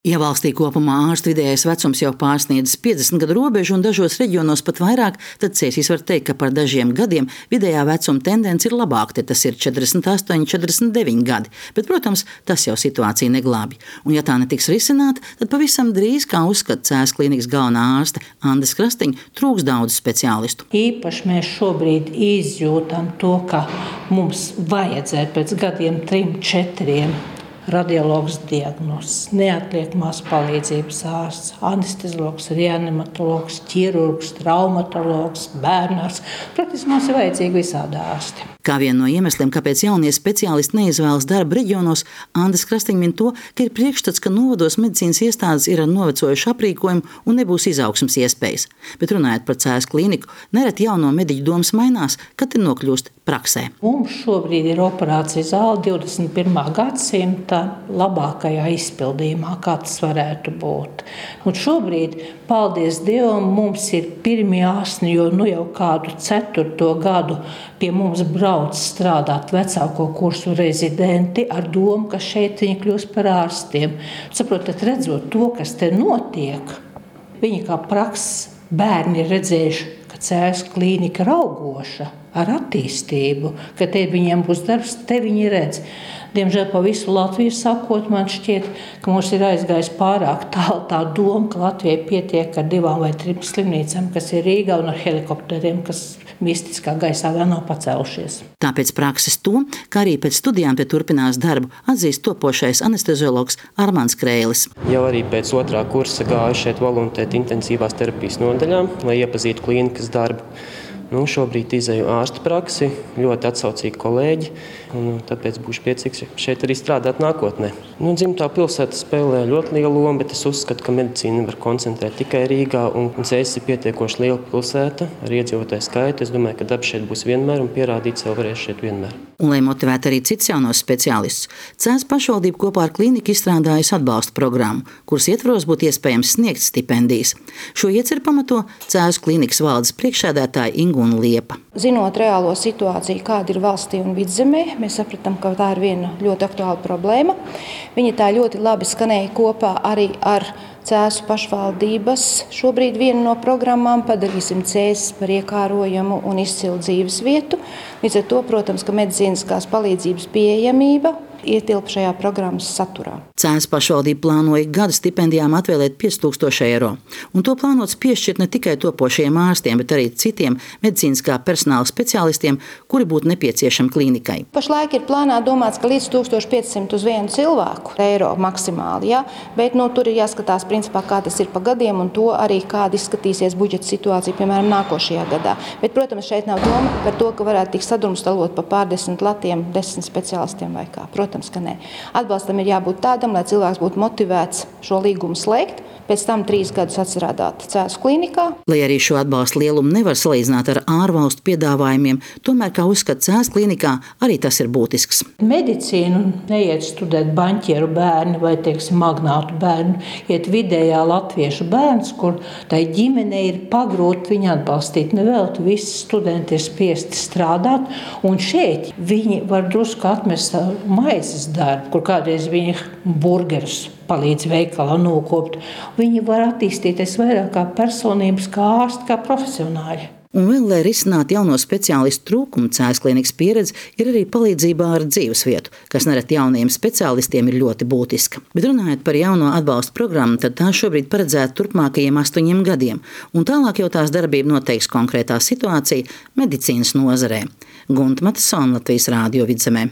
Ja valstī kopumā ārstu vidējais vecums jau pārsniedz 50 gadu robežu un dažos reģionos pat vairāk, tad Cēsīs var teikt, ka par dažiem gadiem vidējā vecuma tendence ir labāka, te tas ir 48, 49 gadi. Bet, protams, tas jau situāciju neglābj. Un ja tā netiks risināta, tad pavisam drīz, kā uzskata Cēsu klīnikas galvenā ārste Andes Krastiņa, trūks daudz speciālistu. Īpaši mēs šobrīd izjūtam to, ka mums vajadzētu pēc gadiem 3-4 radiologs diagnozes, neatliekamās palīdzības ārsts, anesteziologs, reanimatologs, ķirurgs, traumatologs, bērnārs. Praktiski mums ir vajadzīgi visādi ārsti. Kā vienu no iemesliem, kāpēc jaunie speciālisti neizvēlas darbu reģionos, Andes Krastiņa min to, ka ir priekšstats, ka novados medicīnas iestādes ir ar novecojušu aprīkojumu un nebūs izaugsmes iespējas. Bet runājot par Cēsu klīniku, nereti jauno mediķu domas mainās, kad ir nokļūst praksē. Mums šobrīd ir operācija zāle 21. gadsimta labākajā izpildījumā, kā tas varētu būt. Un šobrīd, paldies Dievam, mums ir pirmie ārsti, jo jau kādu 4. gadu pie mums brauc strādāt vecāko kursu rezidenti ar domu, ka šeit viņi kļūs par ārstiem. Saprotat, redzot to, kas te notiek, viņi kā prakses bērni ir redzējuši, ka Cēsu klīnika ir augoša ar attīstību, ka te viņiem būs darbs, te viņi redz. Diemžēl pa visu Latviju sakot, man šķiet, ka mums ir aizgājis pārāk tālu tā doma, ka Latvijai pietiek ar 2 vai 3 slimnīcām, kas ir Rīgā, un ar helikopteriem, kas mistiskā gaisā vēl nav pacēlušies. Tāpēc prakses to, ka arī pēc studijām te turpinās darbu, atzīst topošais anesteziologs Armands Kreilis. Jau arī pēc 2. kursa gāju šeit voluntēt intensīvās terapijas nodaļā, lai iepazītu klīnikas darbu. Šobrīd izēju ārsta praksi, ļoti atsaucīgi kolēģi, un tāpēc būšu priecīgs šeit arī strādāt nākotnē. Dzimtā pilsēta spēlē ļoti lielu lomu, bet es uzskatu, ka medicīna var koncentrēt tikai Rīgā, un Cēsis ir pietiekoši liela pilsēta ar iedzīvotāju skaitu. Es domāju, ka darbs šeit būs vienmēr un pierādīt sev varēs šeit vienmēr. Un, lai motivētu arī cits jaunos speciālistus, Cēsu pašvaldība kopā ar klīniku izstrādājusi atbalsta programmu, kuras ietvaros būtu iespējams sniegt stipendijas. Šo ieceru pamato Cēsu klīnikas valdes priekšsēdētāja Ingūna Liepa. Zinot reālo situāciju, kāda ir valstī un vidzemē, mēs sapratām, ka tā ir viena ļoti aktuāla problēma. Viņa tā ļoti labi skanēja kopā arī ar Cēsu pašvaldības. Šobrīd viena no programmām padarīsim Cēsis par iekārojamu un izcilu dzīves vietu. Līdz ar to, protams, ka medicīniskās palīdzības pieejamība ietilp šajā programmas saturā. Cēsu pašvaldība plānoja gada stipendijām atvēlēt 5000 eiro. Un to plānots piešķirt ne tikai topošajiem ārstiem, bet arī citiem medicīniskā personāla speciālistiem, kuri būtu nepieciešami klīnikai. Pašlaik ir plānā domāts, ka līdz 1500 uz vienu cilvēku eiro maksimāli, ja? Bet tur ir jāskatās principā, kā tas ir pa gadiem, un to arī kāda izskatīsies budžeta situācija, piemēram, nākošajā gadā. Bet, protams, šeit nav doma par to, ka varētu tikt sadrumstalot pa pārdesmit latiem, 10 speciālistiem vai kā. Protams, ka nē. Atbalstam ir jābūt tādam, lai cilvēks būtu motivēts šo līgumu slēgt, pēc tam 3 gadus atstrādāt Cēsu klīnikā. Lai arī šo atbalstu lielumu nevar salīdzināt ar ārvalstu piedāvājumiem, tomēr, kā uzskata Cēsu klīnikā, arī tas ir būtisks. Medicīnu neiet studēt baņķieru bērni vai, magnātu bērni. Iet vidējā latviešu bērns, kur tai ģimenei ir pagrūti viņu atbalstīt. Nevelti visi studenti ir spiesti strādāt, un šeit viņi var drusku atmest maizes darbu, kur kādreiz viņi burgerus palīdz veikalā nokopt. Viņi var attīstīties vairāk kā personības, kā ārsti, kā profesionāļi. Un vēl, lai risinātu jauno speciālistu trūkumu, Cēsu klīnikas pieredze ir arī palīdzībā ar dzīvesvietu, kas nereti jaunajiem speciālistiem ir ļoti būtiska. Bet runājot par jauno atbalsta programmu, tad tā šobrīd paredzēta turpmākajiem 8 gadiem, un tālāk jau tās darbība noteiks konkrētā situācija medicīnas nozarē. Gunta Matasona, Latvijas Rādio Vidzemē.